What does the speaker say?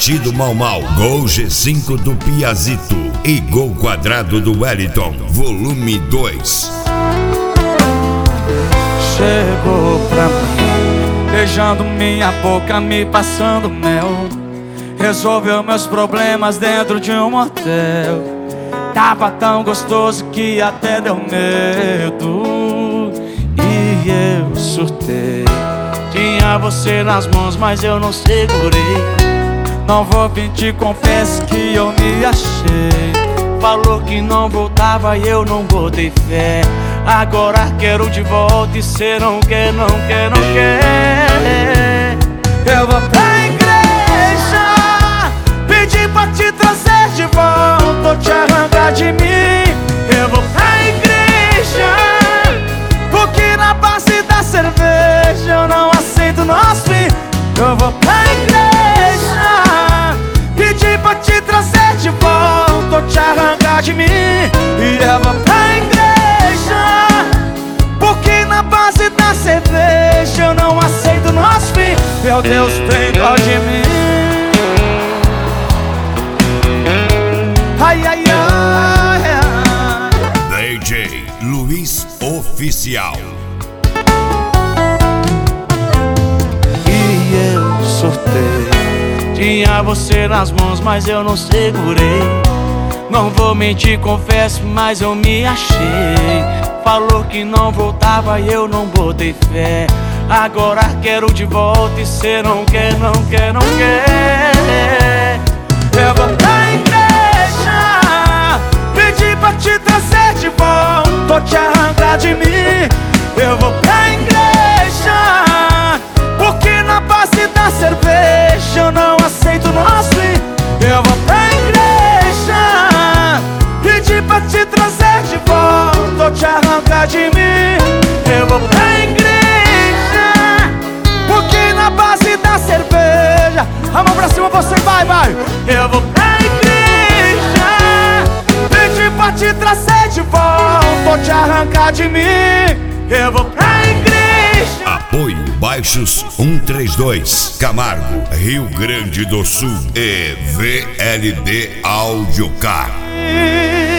Partido Mau Mau, Gol G5 do Piazito e Gol Quadrado do Wellington, volume 2. Chegou pra mim, beijando minha boca, me passando mel. Resolveu meus problemas dentro de um motel. Tava tão gostoso que até deu medo. E eu surtei. Tinha você nas mãos, mas eu não segurei. Não vou mentir, confesso que eu me achei. Falou que não voltava e eu não botei fé. Agora quero de volta e cê não quer, não quer, não quer. Eu vou pra igreja, pedir pra te trazer de volta ou te arrancar de mim. Eu vou pra igreja, porque na base da cerveja eu não aceito nosso fim. Eu vou pra igreja, pedir pra te trazer de volta ou te arrancar de mim. E eu vou pra igreja, porque na base da cerveja eu não aceito nosso fim. Meu Deus, tem dó de mim. Ai, ai, ai, ai. DJ Luiz Oficial. E eu surtei. Tinha você nas mãos, mas eu não segurei. Não vou mentir, confesso, mas eu me achei. Falou que não voltava e eu não botei fé. Agora quero de volta e cê não quer, não quer, não quer. Eu vou pra igreja, pedir pra te trazer de volta ou te arrancar de mim. Eu vou pra igreja, porque na base da cerveja eu não aceito nosso fim. Eu vou pra igreja, pedir pra te trazer de volta ou te arrancar de mim. Eu vou pra igreja, porque na base da cerveja. A mão pra cima, você vai, vai. Eu vou pra igreja, pedir pra te trazer de volta ou te arrancar de mim. Eu vou pra igreja. Apoio Baixos 132, Camargo, Rio Grande do Sul e VLD Audiocar.